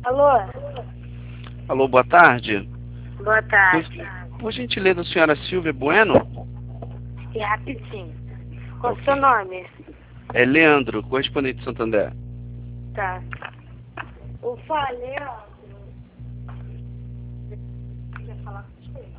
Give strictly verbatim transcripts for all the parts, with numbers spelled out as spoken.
Alô? Alô, boa tarde. Boa tarde. Por, por gentileza, a senhora Silvia Bueno? E rapidinho. Qual o seu nome? É Leandro, correspondente de Santander. Tá. Eu falei, ó. Quer falar com você?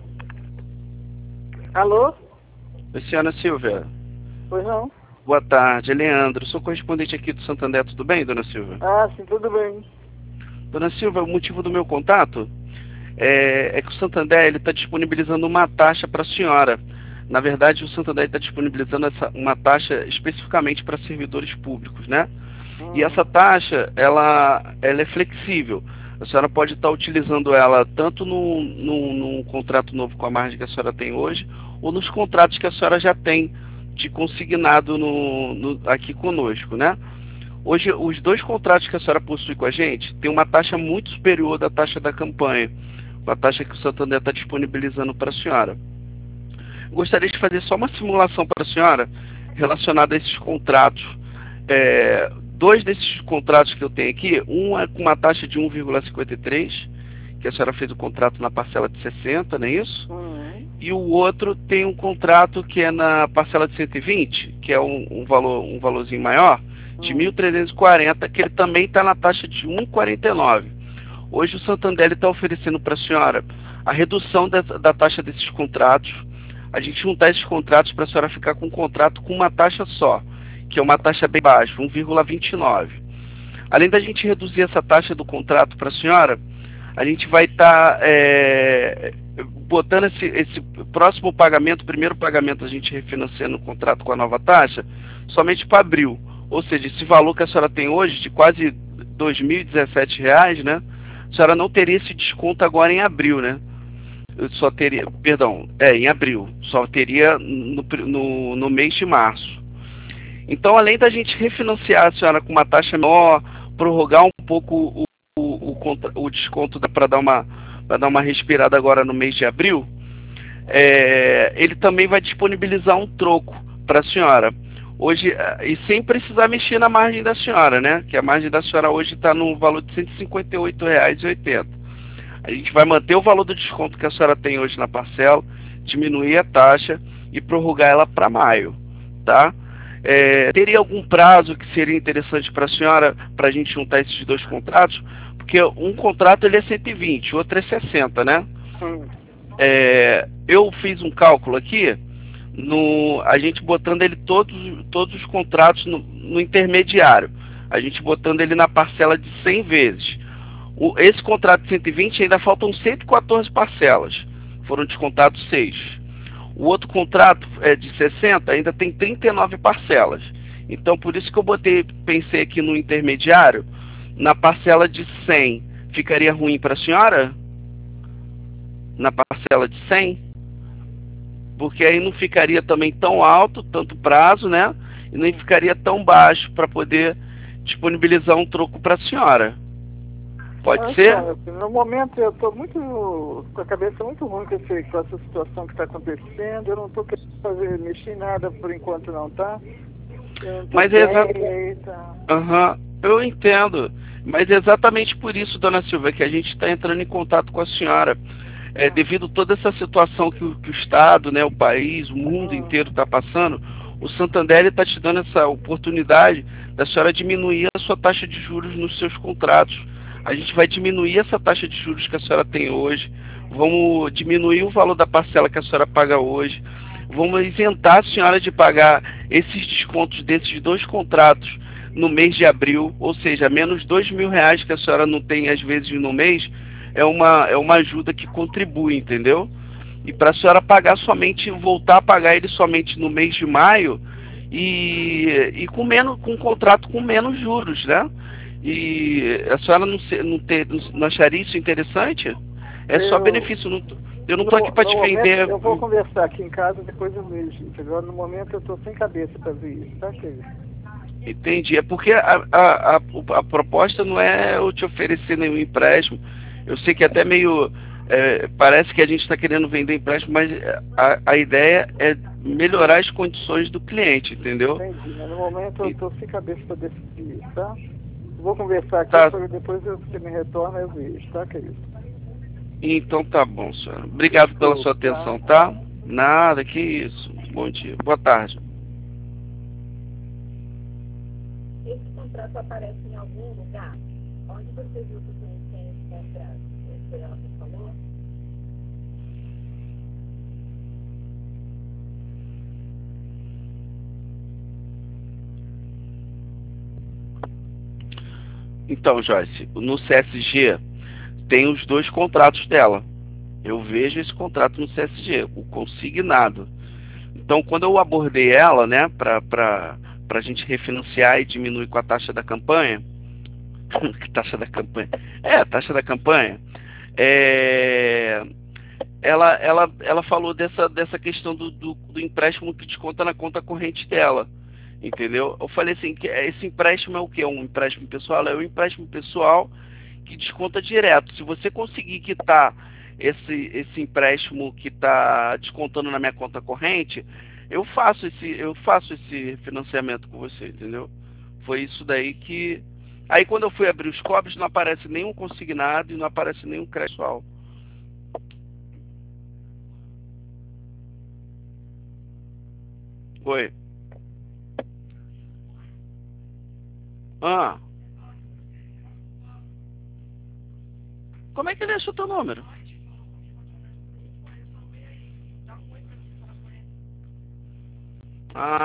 Alô? Oi, senhora Silvia. Pois não? Boa tarde, é Leandro. Sou correspondente aqui do Santander. Tudo bem, dona Silvia? Ah, sim, tudo bem. Dona Silvia, o motivo do meu contato é, é que o Santander ele está disponibilizando uma taxa para a senhora. Na verdade, o Santander está disponibilizando essa, uma taxa especificamente para servidores públicos, né? Hum. E essa taxa, ela, ela é flexível. A senhora pode estar utilizando ela tanto no, no, no contrato novo com a margem que a senhora tem hoje, ou nos contratos que a senhora já tem de consignado no, no, aqui conosco, né? Hoje, os dois contratos que a senhora possui com a gente tem uma taxa muito superior da taxa da campanha, a taxa que o Santander está disponibilizando para a senhora. Gostaria de fazer só uma simulação para a senhora relacionada a esses contratos. É, dois desses contratos que eu tenho aqui, um é com uma taxa de um vírgula cinquenta e três, que a senhora fez o contrato na parcela de sessenta, não é isso? Uhum. E o outro tem um contrato que é na parcela de cento e vinte, que é um, um, valor, um valorzinho maior, de mil trezentos e quarenta, que ele também está na taxa de um vírgula quarenta e nove. Hoje o Santander está oferecendo para a senhora a redução da, da taxa desses contratos, a gente juntar esses contratos para a senhora ficar com um contrato com uma taxa só, que é uma taxa bem baixa, um vírgula vinte e nove. Além da gente reduzir essa taxa do contrato para a senhora, a gente vai estar tá, é, botando esse, esse próximo pagamento, primeiro pagamento a gente refinanciando o contrato com a nova taxa, somente para abril. Ou seja, esse valor que a senhora tem hoje, de quase dois mil e dezessete reais, né? A senhora não teria esse desconto agora em abril, né? Eu só teria, perdão, é, em abril. Só teria no, no, no mês de março. Então, além da gente refinanciar a senhora com uma taxa menor, prorrogar um pouco o, o, o, o desconto para dar uma, para dar uma respirada agora no mês de abril, é, ele também vai disponibilizar um troco para a senhora. Hoje, e sem precisar mexer na margem da senhora, né? Que a margem da senhora hoje está no valor de cento e cinquenta e oito reais e oitenta centavos. A gente vai manter o valor do desconto que a senhora tem hoje na parcela, diminuir a taxa e prorrogar ela para maio, tá? É, teria algum prazo que seria interessante para a senhora, para a gente juntar esses dois contratos? Porque um contrato ele é cento e vinte, o outro é sessenta, né? Hum. É, eu fiz um cálculo aqui, no, a gente botando ele todos, todos os contratos no, no intermediário, a gente botando ele na parcela de cem vezes. O, esse contrato de cento e vinte ainda faltam cento e quatorze parcelas, foram descontados seis. O outro contrato é de sessenta, ainda tem trinta e nove parcelas. Então, por isso que eu botei, pensei aqui no intermediário, na parcela de cem. Ficaria ruim para a senhora? Na parcela de cem? Porque aí não ficaria também tão alto, tanto prazo, né? E nem ficaria tão baixo para poder disponibilizar um troco para a senhora. Pode Mas, ser? cara, no momento eu estou muito com a cabeça muito ruim com, esse, com essa situação que está acontecendo. Eu não estou querendo fazer, mexer em nada por enquanto não, tá? Mas é exatamente. Tá. Uhum, eu entendo. Mas é exatamente por isso, dona Silvia, que a gente está entrando em contato com a senhora. É, devido a toda essa situação que o, que o Estado, né, o país, o mundo inteiro está passando, o Santander está te dando essa oportunidade da senhora diminuir a sua taxa de juros nos seus contratos. A gente vai diminuir essa taxa de juros que a senhora tem hoje, vamos diminuir o valor da parcela que a senhora paga hoje, vamos isentar a senhora de pagar esses descontos desses dois contratos no mês de abril, ou seja, menos dois mil reais que a senhora não tem às vezes no mês, é uma, é uma ajuda que contribui, entendeu? E para a senhora pagar somente, voltar a pagar ele somente no mês de maio e, e com, menos, com um contrato com menos juros, né? E a senhora não, se, não, ter, não acharia isso interessante? É eu, só benefício. Não, eu não estou aqui para defender. Momento, eu vou conversar aqui em casa, depois eu vejo. Entendeu? No momento eu estou sem cabeça para ver isso, tá, querido? Entendi. É porque a, a, a, a proposta não é eu te oferecer nenhum empréstimo. Eu sei que até meio... É, parece que a gente está querendo vender empréstimo, mas a, a ideia é melhorar as condições do cliente, entendeu? Entendi. Mas no momento eu estou sem cabeça para decidir isso, tá? Vou conversar aqui, Tá. pra depois eu- você me retorna e eu vejo, tá, querido? Então tá bom, senhora. Obrigado pela sua atenção, tá? Nada, que isso. Bom dia. Boa tarde. Esse contrato aparece em algum lugar? Onde você viu que tem tem esse contrato? Foi ela que falou? Então, Joyce, no C S G tem os dois contratos dela. Eu vejo esse contrato no C S G, o consignado. Então, quando eu abordei ela, né, para para a gente refinanciar e diminuir com a taxa da campanha, que taxa da campanha? É, a taxa da campanha. É, ela, ela, ela falou dessa, dessa questão do, do, do empréstimo que desconta na conta corrente dela. Entendeu? Eu falei assim, que esse empréstimo é o quê? Um empréstimo pessoal? É um empréstimo pessoal que desconta direto. Se você conseguir quitar esse, esse empréstimo que está descontando na minha conta corrente, eu faço esse, eu faço esse financiamento com você, entendeu? Foi isso daí que... Aí quando eu fui abrir os cobres, não aparece nenhum consignado e não aparece nenhum crédito pessoal. Oi. Ah. Como é que ele achou teu número? Ah.